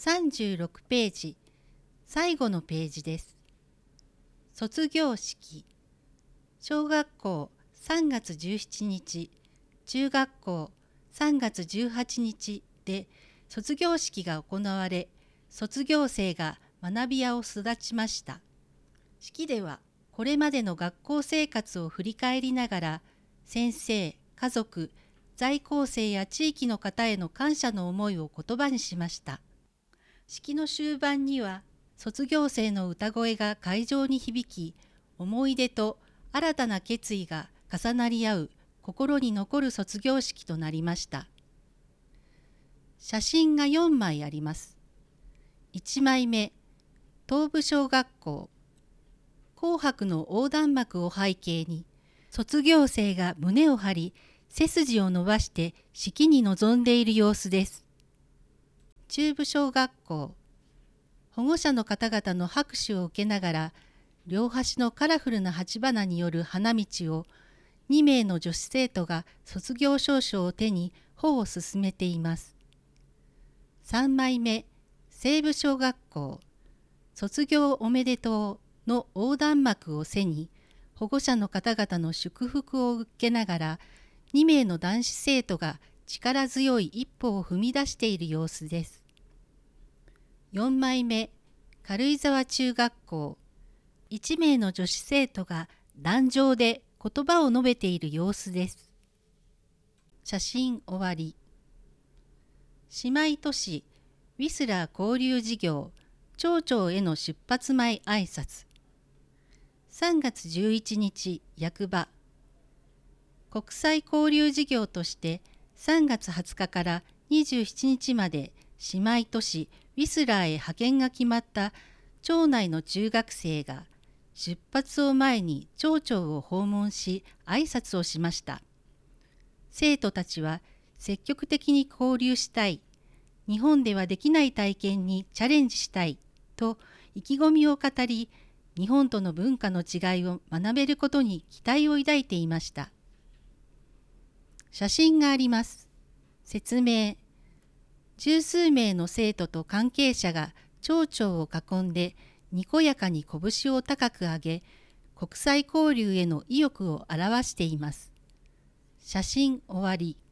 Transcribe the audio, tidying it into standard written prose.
36ページ、最後のページです。卒業式。小学校3月17日、中学校3月18日で卒業式が行われ、卒業生が学び舎を巣立ちました。式では、これまでの学校生活を振り返りながら、先生、家族、在校生や地域の方への感謝の思いを言葉にしました。式の終盤には、卒業生の歌声が会場に響き、思い出と新たな決意が重なり合う心に残る卒業式となりました。写真が4枚あります。1枚目、東部小学校。紅白の横断幕を背景に、卒業生が胸を張り、背筋を伸ばして式に臨んでいる様子です。中部小学校。保護者の方々の拍手を受けながら、両端のカラフルな鉢花による花道を、2名の女子生徒が卒業証書を手に歩を進めています。3枚目、西部小学校。卒業おめでとうの横断幕を背に、保護者の方々の祝福を受けながら、2名の男子生徒が力強い一歩を踏み出している様子です。4枚目、軽井沢中学校。1名の女子生徒が壇上で言葉を述べている様子です。写真終わり。姉妹都市ウィスラー交流事業町長への出発前挨拶。3月11日役場。国際交流事業として3月20日から27日まで姉妹都市ウィスラーへ派遣が決まった町内の中学生が出発を前に町長を訪問し挨拶をしました。生徒たちは積極的に交流したい、日本ではできない体験にチャレンジしたいと意気込みを語り、日本との文化の違いを学べることに期待を抱いていました。写真があります。説明。十数名の生徒と関係者が町長を囲んでにこやかに拳を高く上げ、国際交流への意欲を表しています。写真終わり。